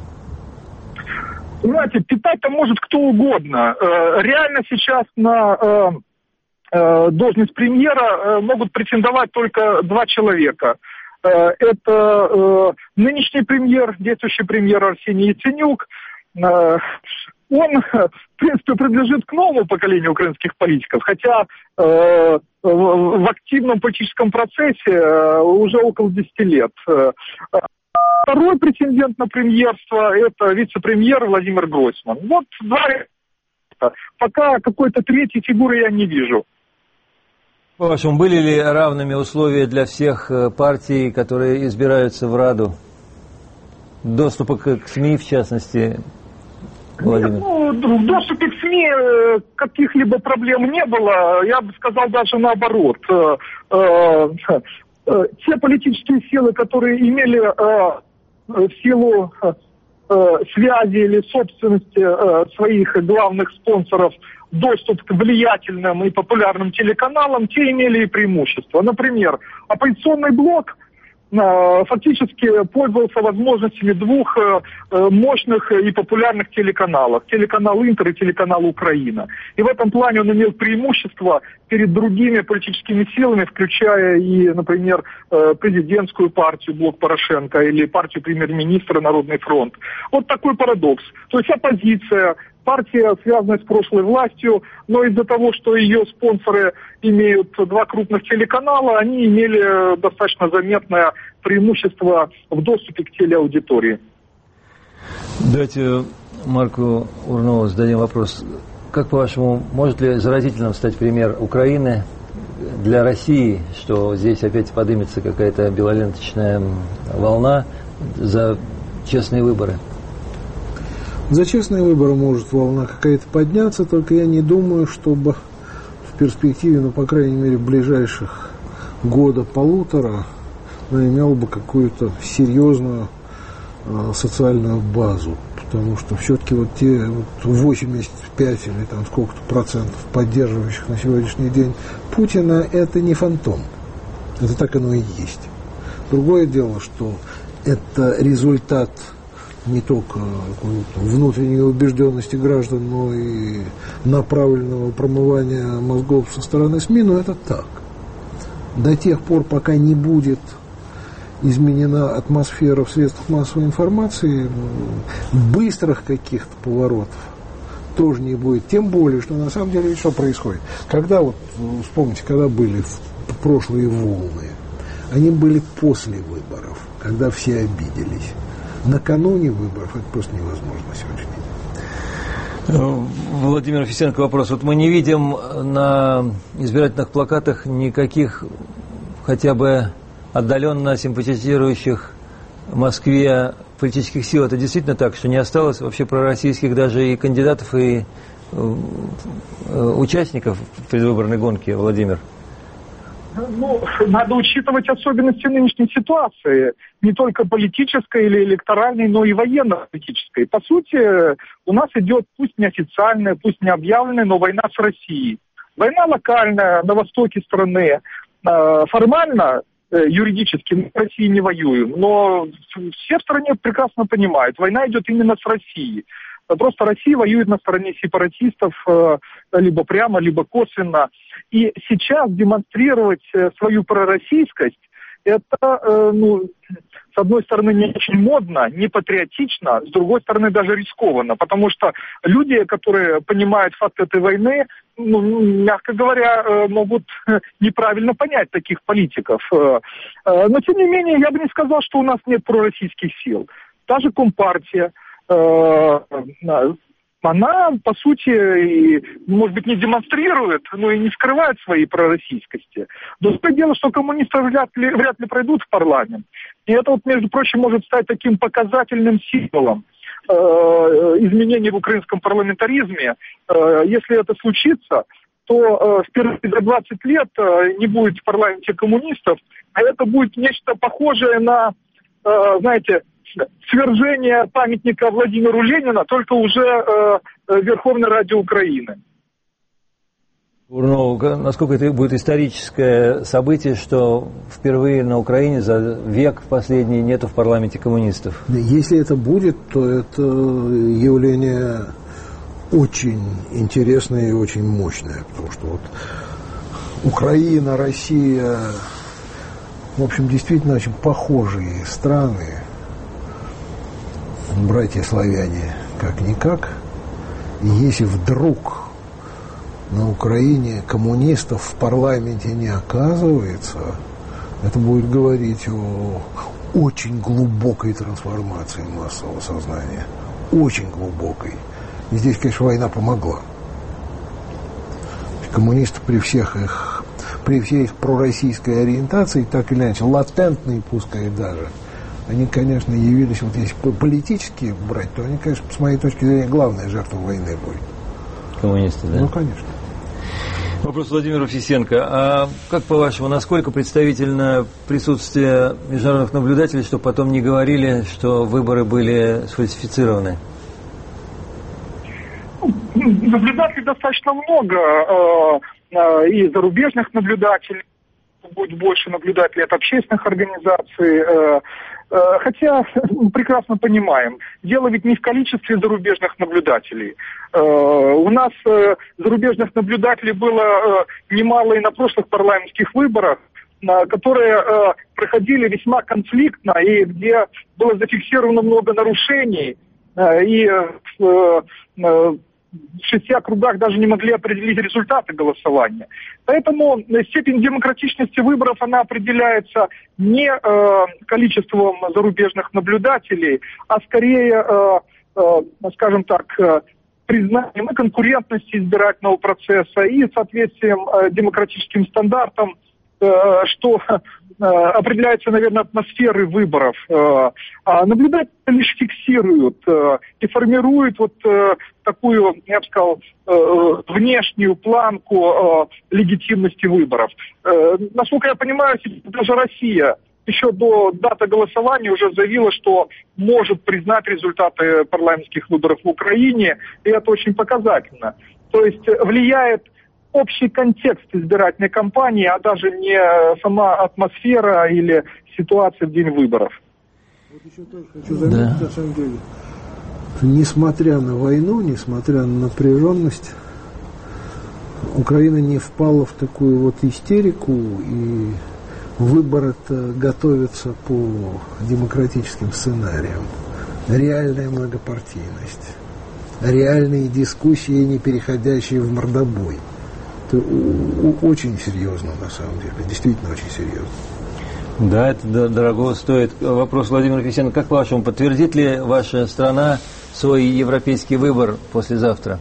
Знаете, питать-то может кто угодно. Реально сейчас на должность премьера могут претендовать только два человека. Это нынешний премьер, действующий премьер Арсений Яценюк. Он, в принципе, принадлежит к новому поколению украинских политиков, хотя в активном политическом процессе уже около 10 лет. Второй претендент на премьерство – это вице-премьер Владимир Гройсман. Вот два. Пока какой-то третьей фигуры я не вижу. По-вашему, были ли равными условия для всех партий, которые избираются в Раду? Доступа к СМИ, в частности, Владимир? В доступе к СМИ каких-либо проблем не было. Я бы сказал даже наоборот. Те политические силы, которые имели в силу связи или собственности своих главных спонсоров доступ к влиятельным и популярным телеканалам, те имели и преимущество. Например, оппозиционный блок фактически пользовался возможностями двух мощных и популярных телеканалов. Телеканал «Интер» и телеканал «Украина». И в этом плане он имел преимущество перед другими политическими силами, включая и, например, президентскую партию «Блок Порошенко» или партию премьер-министра «Народный фронт». Вот такой парадокс. То есть оппозиция, партия, связанная с прошлой властью, но из-за того, что ее спонсоры имеют два крупных телеканала, они имели достаточно заметное преимущество в доступе к телеаудитории. Давайте Марку Урнову зададим вопрос. Как, по-вашему, может ли заразительным стать пример Украины для России, что здесь опять поднимется какая-то белоленточная волна за честные выборы? За честные выборы может волна какая-то подняться, только я не думаю, чтобы в перспективе, ну, по крайней мере, в ближайших года-полутора, имел бы какую-то серьезную социальную базу. Потому что все-таки вот те 85 или там сколько-то процентов поддерживающих на сегодняшний день Путина, это не фантом. Это так оно и есть. Другое дело, что это результат не только внутренней убежденности граждан, но и направленного промывания мозгов со стороны СМИ, но это так. До тех пор, пока не будет изменена атмосфера в средствах массовой информации, быстрых каких-то поворотов тоже не будет. Тем более, что на самом деле что происходит. Когда, вот вспомните, когда были прошлые волны, они были после выборов, когда все обиделись. Накануне выборов это просто невозможно сегодня. Владимир Фисенко, вопрос. Вот мы не видим на избирательных плакатах никаких хотя бы отдаленно симпатизирующих Москве политических сил. Это действительно так, что не осталось вообще пророссийских даже и кандидатов, и участников предвыборной гонки, Владимир? Ну, надо учитывать особенности нынешней ситуации, не только политической или электоральной, но и военно-политической. По сути, у нас идет, пусть неофициальная, пусть не объявленная, но война с Россией. Война локальная, на востоке страны. Формально, юридически мы с Россией не воюем, но все в стране прекрасно понимают, война идет именно с Россией. Просто Россия воюет на стороне сепаратистов либо прямо, либо косвенно. И сейчас демонстрировать свою пророссийскость, это, с одной стороны, не очень модно, не патриотично, с другой стороны, даже рискованно, потому что люди, которые понимают факт этой войны, мягко говоря, могут неправильно понять таких политиков. Но, тем не менее, я бы не сказал, что у нас нет пророссийских сил. Та же Компартия, она, по сути, может быть, не демонстрирует, но и не скрывает своей пророссийскосости. Другое дело, что коммунисты вряд ли пройдут в парламент. И это, между прочим, может стать таким показательным символом изменений в украинском парламентаризме. Если это случится, то впервые за 20 лет не будет в парламенте коммунистов, а это будет нечто похожее на, свержение памятника Владимиру Ленину, только уже в Верховной Раде Украины. Насколько это будет историческое событие, что впервые на Украине за век последний нету в парламенте коммунистов? Если это будет, то это явление очень интересное и очень мощное, потому что вот Украина, Россия, в общем, действительно очень похожие страны, братья-славяне, как-никак. И если вдруг на Украине коммунистов в парламенте не оказывается, это будет говорить о очень глубокой трансформации массового сознания. Очень глубокой. И здесь, конечно, война помогла. Коммунисты при всей их пророссийской ориентации, так или иначе, латентной, пускай даже, они, конечно, явились, вот если политически брать, то они, конечно, с моей точки зрения, главная жертва войны будет. Коммунисты, да? Ну, конечно. Вопрос Владимиру Фисенко. А как, по-вашему, насколько представительно присутствие международных наблюдателей, чтобы потом не говорили, что выборы были сфальсифицированы? Наблюдателей достаточно много, и зарубежных наблюдателей, будет больше наблюдателей от общественных организаций. Хотя прекрасно понимаем, дело ведь не в количестве зарубежных наблюдателей. У нас зарубежных наблюдателей было немало и на прошлых парламентских выборах, которые проходили весьма конфликтно и где было зафиксировано много нарушений, и в 6 округах даже не могли определить результаты голосования. Поэтому степень демократичности выборов, она определяется не количеством зарубежных наблюдателей, а скорее, скажем так, признанием и конкурентности избирательного процесса и соответствием демократическим стандартам, что определяется, наверное, атмосферой выборов. А наблюдатели лишь фиксируют и формируют вот такую, я бы сказал, внешнюю планку легитимности выборов. Насколько я понимаю, даже Россия еще до даты голосования уже заявила, что может признать результаты парламентских выборов в Украине, и это очень показательно. То есть влияет общий контекст избирательной кампании, а даже не сама атмосфера или ситуация в день выборов. Вот еще тоже хочу заметить, на самом деле, несмотря на войну, несмотря на напряженность, Украина не впала в такую вот истерику, и выборы-то готовятся по демократическим сценариям. Реальная многопартийность, реальные дискуссии, не переходящие в мордобой. Это очень серьезно, на самом деле, действительно очень серьезно. Да, это дорого стоит. Вопрос Владимира Фисенко. Как по-вашему, подтвердит ли ваша страна свой европейский выбор послезавтра?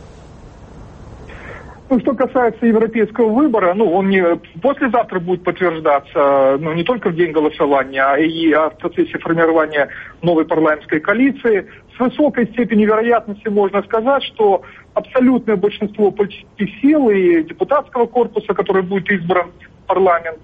Ну, что касается европейского выбора, он не послезавтра будет подтверждаться, не только в день голосования, а и в процессе формирования новой парламентской коалиции. С высокой степенью вероятности можно сказать, что абсолютное большинство политических сил и депутатского корпуса, который будет избран в парламент,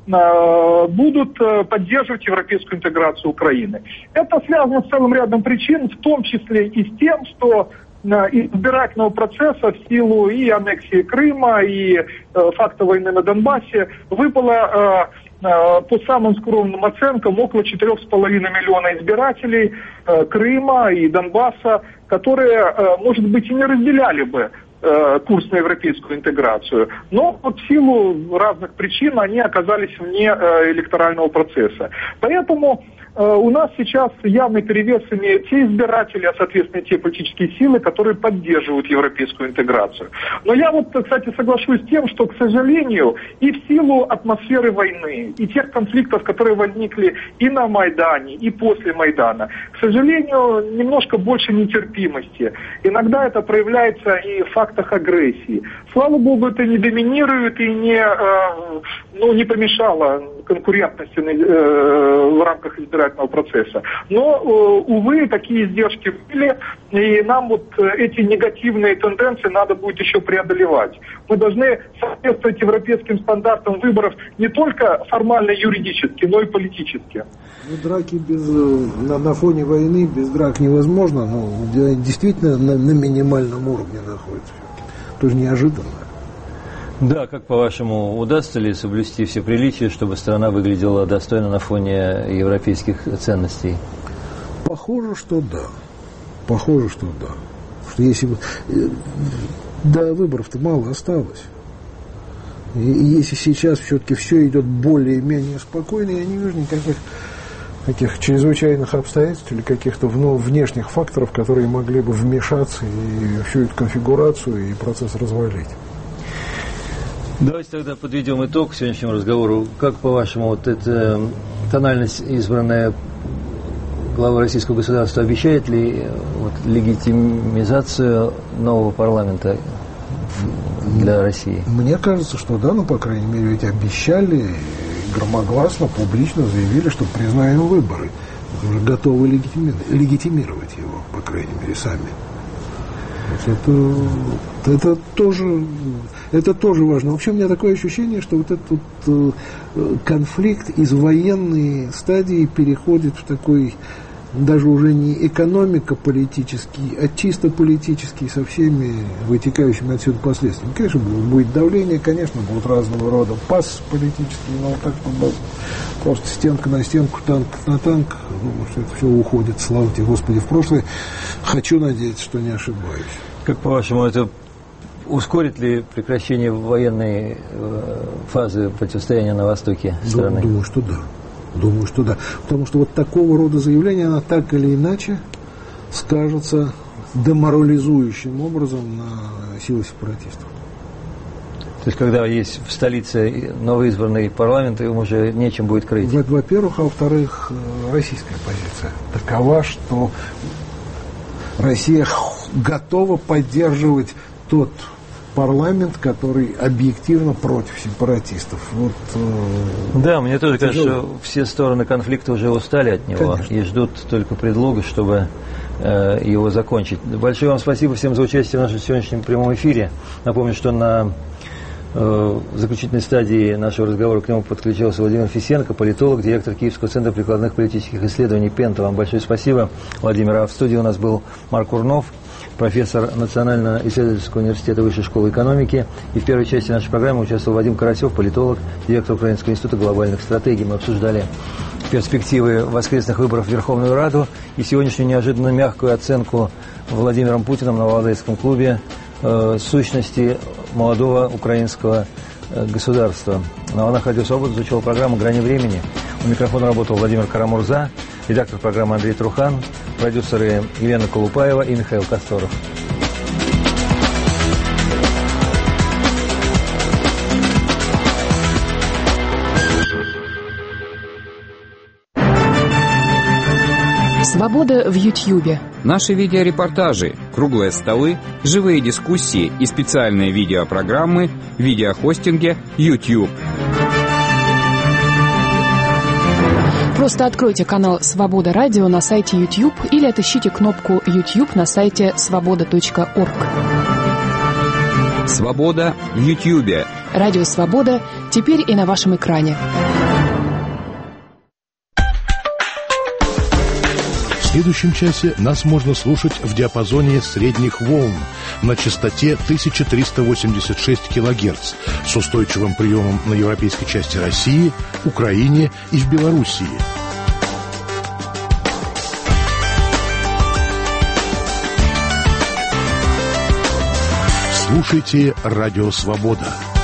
будут поддерживать европейскую интеграцию Украины. Это связано с целым рядом причин, в том числе и с тем, что избирательного процесса в силу и аннексии Крыма, и факта войны на Донбассе выпала по самым скромным оценкам, около 4,5 миллиона избирателей Крыма и Донбасса, которые, может быть, и не разделяли бы курс на европейскую интеграцию, но вот в силу разных причин они оказались вне электорального процесса. Поэтому у нас сейчас явный перевес имеют те избиратели, а соответственно те политические силы, которые поддерживают европейскую интеграцию. Но я вот, кстати, соглашусь с тем, что, к сожалению, и в силу атмосферы войны, и тех конфликтов, которые возникли и на Майдане, и после Майдана, к сожалению, немножко больше нетерпимости. Иногда это проявляется и в фактах агрессии. Слава богу, это не доминирует и не помешало конкурентности в рамках избирательного процесса. Но, увы, такие издержки были, и нам вот эти негативные тенденции надо будет еще преодолевать. Мы должны соответствовать европейским стандартам выборов не только формально юридически, но и политически. Драки на фоне войны без драк невозможно, но действительно на минимальном уровне находится. Тоже неожиданно. Да, как по-вашему, удастся ли соблюсти все приличия, чтобы страна выглядела достойно на фоне европейских ценностей? Похоже, что да. Похоже, что да. Что если бы... До выборов-то мало осталось. И если сейчас все-таки все идет более-менее спокойно, я не вижу никаких чрезвычайных обстоятельств или каких-то внешних факторов, которые могли бы вмешаться и всю эту конфигурацию и процесс развалить. Давайте тогда подведем итог сегодняшнему разговору. Как, по-вашему, вот эта тональность, избранная главой российского государства, обещает ли легитимизацию нового парламента для России? Мне кажется, что да, по крайней мере, ведь обещали, громогласно, публично заявили, что признаем выборы. Уже готовы легитимировать его, по крайней мере, сами. Это тоже важно. Вообще у меня такое ощущение, что вот этот конфликт из военной стадии переходит в такой даже уже не экономико-политический, а чисто политический, со всеми вытекающими отсюда последствиями. Конечно, будет давление, конечно, будут разного рода пас политический, но так просто стенка на стенку, танк на танк, это все уходит, слава тебе, Господи, в прошлое. Хочу надеяться, что не ошибаюсь. Как, по-вашему, это ускорит ли прекращение военной фазы противостояния на востоке страны? Думаю, что да. Думаю, что да. Потому что вот такого рода заявления, она так или иначе скажется деморализующим образом на силы сепаратистов. То есть, когда есть в столице новоизбранный парламент, им уже нечем будет крыть? Во-первых, а во-вторых, российская позиция такова, что Россия готова поддерживать тот парламент, который объективно против сепаратистов. Да, мне тоже кажется, что все стороны конфликта уже устали от него. Конечно. И ждут только предлога, чтобы его закончить. Большое вам спасибо всем за участие в нашем сегодняшнем прямом эфире. Напомню, что на заключительной стадии нашего разговора к нему подключился Владимир Фисенко, политолог, директор Киевского центра прикладных политических исследований ПЕНТа. Вам большое спасибо, Владимир. А в студии у нас был Марк Урнов, профессор Национального исследовательского университета Высшей школы экономики. И в первой части нашей программы участвовал Вадим Карасев, политолог, директор Украинского института глобальных стратегий. Мы обсуждали перспективы воскресных выборов в Верховную Раду и сегодняшнюю неожиданно мягкую оценку Владимиром Путиным на Валдайском клубе сущности молодого украинского государства. На волнах Радио Свобода звучала программа «Грани времени». У микрофона работал Владимир Карамурза, редактор программы Андрей Трухан, продюсеры Елена Колупаева и Михаил Косторов. Свобода в Ютьюбе. Наши видеорепортажи, круглые столы, живые дискуссии и специальные видеопрограммы в видеохостинге YouTube. Просто откройте канал «Свобода Радио» на сайте YouTube или отыщите кнопку YouTube на сайте svoboda.org. Свобода в Ютьюбе. Радио «Свобода» теперь и на вашем экране. В следующем часе нас можно слушать в диапазоне средних волн на частоте 1386 кГц с устойчивым приемом на европейской части России, Украине и в Белоруссии. Слушайте «Радио Свобода».